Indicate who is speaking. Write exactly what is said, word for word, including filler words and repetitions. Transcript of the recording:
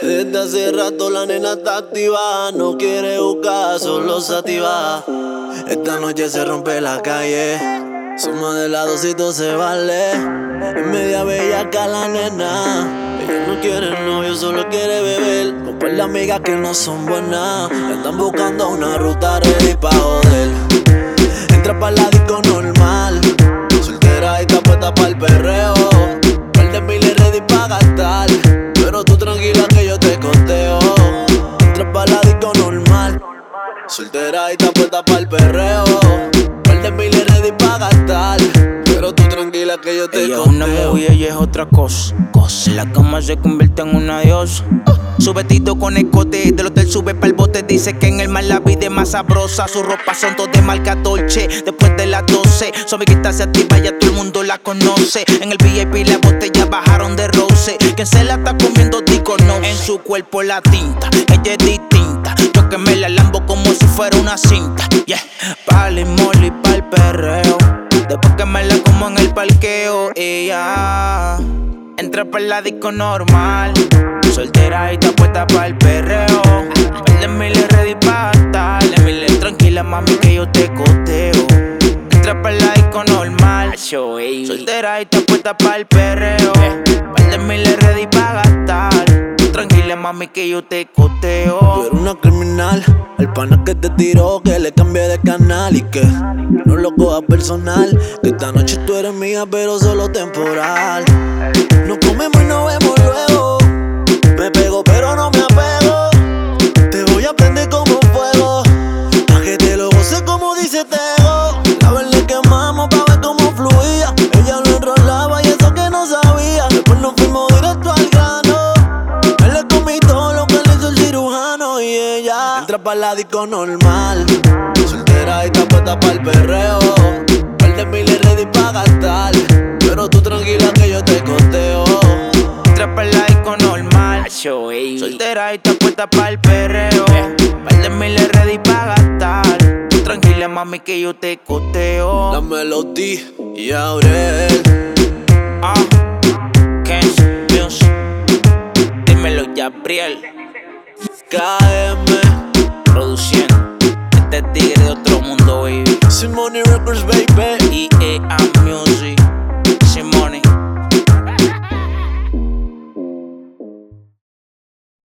Speaker 1: Desde hace rato la nena está activa, no quiere buscar, solo sativa. Esta noche se rompe la calle, suma de lados y todo se vale. Es media bellaca la nena, ella no quiere novio, solo quiere beber. Con par de amigas que no son buenas, le están buscando una ruta ready pa' joder. Entra pa' la disco normal, soltera y está puesta pa'l perreo. Par de miles ready pa' gastar, pero tú tranquila que yo te costeo. Entra pa' la disco normal, soltera y está puesta pa'l perreo. Par de miles ready pa' gastar, pero tú tranquila que yo te
Speaker 2: ella
Speaker 1: costeo.
Speaker 2: Ella es una movie, ella es otra cosa, cosa. En la cama se convierte en una diosa. Su vestido con escote, del hotel sube pa'l bote. Dice que en el mar la vida es más sabrosa. Sus ropas son todas de marca Dolce. Después de las doce, su amiguita se activa, ya todo el mundo la conoce. En el V I P las botellas bajaron de roce. Quien se la está comiendo tico no. En su cuerpo la tinta, ella es distinta. Yo que me la lambo como si fuera una cinta. Yeah, pa'l molly, pa'l perreo. Después que me la como en el parqueo. Ella entra por la disco normal, soltera y está puesta pa'l perreo. Verde miles ready pa' gastar. Miles tranquila mami que yo te costeo. Entra por la disco normal, soltera y está puesta pa'l perreo. Verde miles ready pa' gastar. Tranquila mami que yo te costeo.
Speaker 1: Tú eres una criminal, el pana que te tiró, que le cambié de canal y que no lo cojas personal. Que esta noche tú eres mía pero solo temporal. Nos comemos y nos vemos luego. Me pego pero no me apego. Te voy a prender como fuego, pa' que te lo goce como dice Tego. La vez le quemamos pa' ver cómo fluía. Ella lo enrolaba y eso que no sabía. Después nos fuimos directo al grano. Me le comí todo lo que le hizo el cirujano. Y ella entra pa' la disco normal, soltera y está puesta pa'l perreo. Par de miles ready pa' gastar, pero tú tranquila que yo te costeo.
Speaker 2: Entra pa' la disco normal, soltera y está puesta pa'l perreo. Par de miles ready pa' gastar. Tranquila mami que yo te costeo.
Speaker 1: La melodía y Aurel.
Speaker 2: Ah, Ken's Music. Dímelo Gabriel.
Speaker 1: K M
Speaker 2: Producción.